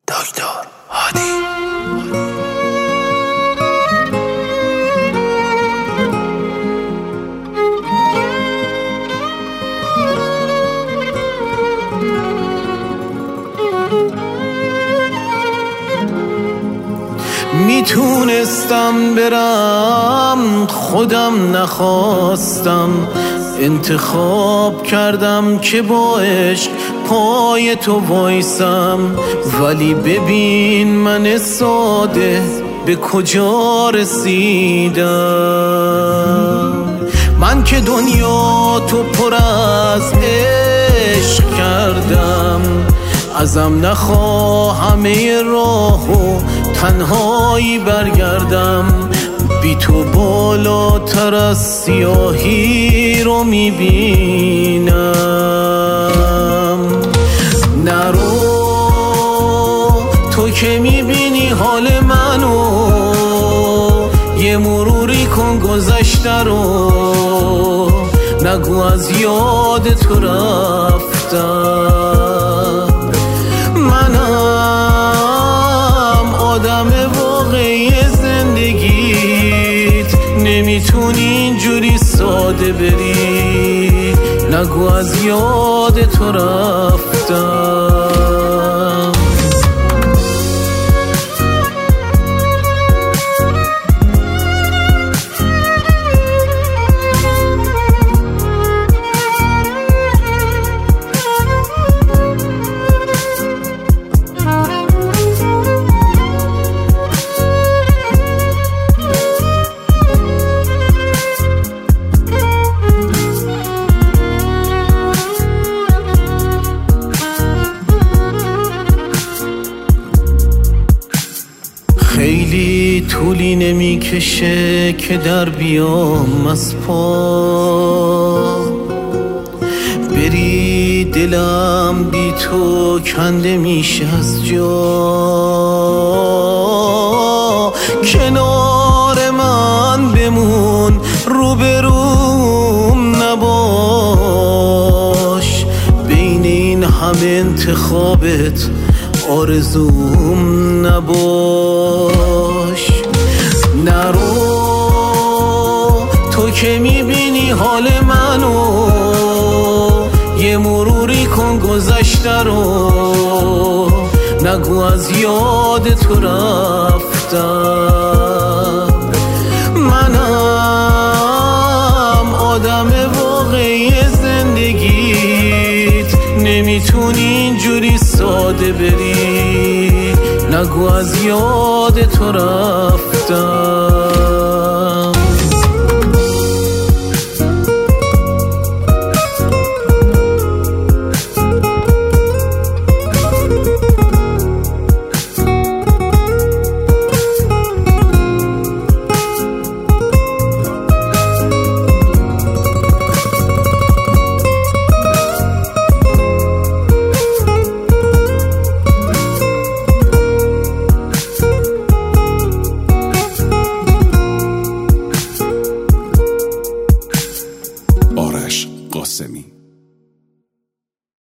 دکتر هادی. میتونستم برم خودم نخواستم، انتخاب کردم که با عشق پای تو وایسم. ولی ببین من ساده به کجا رسیدم. من که دنیا تو پر از عشق کردم، ازم نخواه همه راهو تنهایی برگردم. بی تو بالاتر از سیاهی رو میبینم. نرو تو که میبینی حال منو، یه مروری کن گذشته رو، نگو از یاد تو رفتم. منم آدم واقعی زندگیت، نمیتونی اینجوری ساده بری، نگو از یاد تو رفتم. خیلی طولی نمیکشه که در بیام از پا، بری دلم بی تو کنده میشه از جا. کنار من بمون، روبروم نباش، بین این همه انتخابت آرزوم نباش. نرو تو که میبینی حال منو، یه مروری کن گذشته رو، نگو از یاد تو رفتم. منم آدم واقعی زندگیت، نمیتونی اینجوری ساده بری، نگو از یاد تو رفتم.